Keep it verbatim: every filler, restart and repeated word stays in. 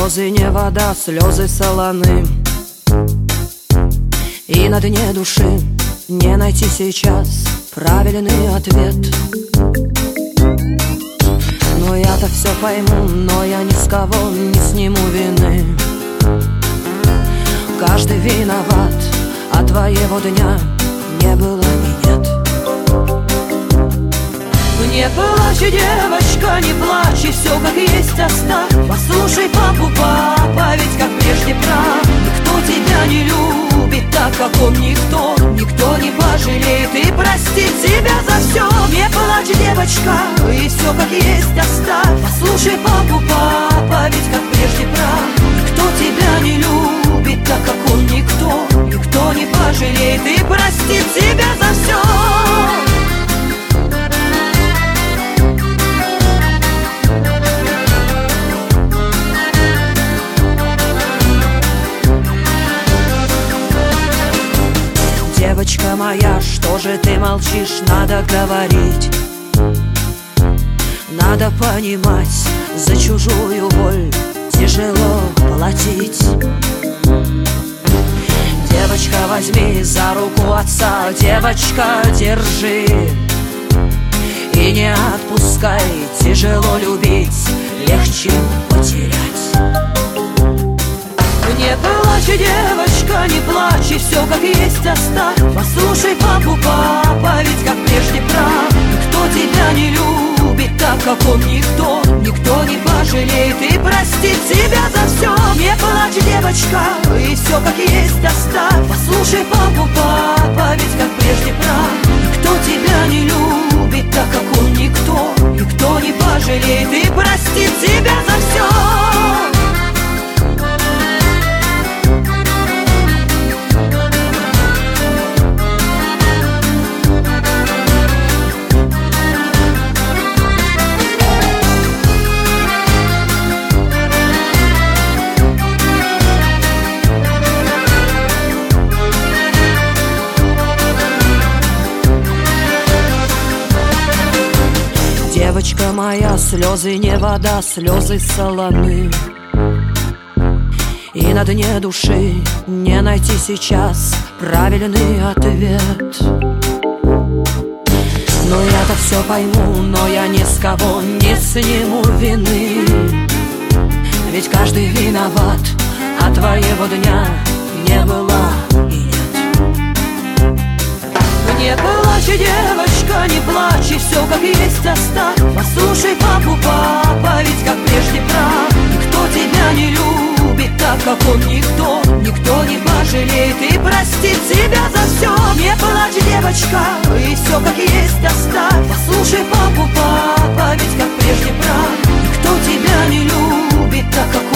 слезы не вода, слезы солоны. И на дне души не найти сейчас правильный ответ. Но я-то все пойму, но я ни с кого не сниму вины. Каждый виноват, а твоего дня не было и нет. Не плачь, девочка, не плачь, и все как есть оставь. Послушай папу, папа, ведь как прежде прав. Никто тебя не любит так, как он, никто. Никто не пожалеет и простит тебя за все. Не плачь, девочка, и все как есть оставь. Послушай папу, папа, ведь как прежде прав. Никто тебя не любит так, как он, никто. Никто не пожалеет и простит тебя за все. Девочка моя, что же ты молчишь? Надо говорить, надо понимать, за чужую боль тяжело платить. Девочка, возьми за руку отца, девочка, держи и не отпускай. Тяжело любить, легче потерять. Не плачь, девочка, не плачь, и все как есть оставь. Послушай папу, папа, ведь как прежде прав. Никто тебя не любит так, как он, никто. Никто не пожалеет и простит тебя за все. Не плачь, девочка, и все как есть оставь. Послушай папу, папа, ведь как прежде прав. Никто тебя не любит так, как он, никто. Никто не пожалеет и простит тебя за все. Девочка моя, слезы не вода, слезы солоны. И на дне души не найти сейчас правильный ответ. Но я-то все пойму, но я ни с кого не сниму вины. Ведь каждый виноват, а твоего дня не было и нет. Не плачь, девочка, не плачь, и все как есть оставь. Послушай папу, папа, ведь как прежде прав. Никто тебя не любит так, как он, никто. Никто не пожалеет и простит тебя за все. Не плачь, девочка, и все как есть оставь. Послушай папу, папа, ведь как прежде прав. Никто тебя не любит так, как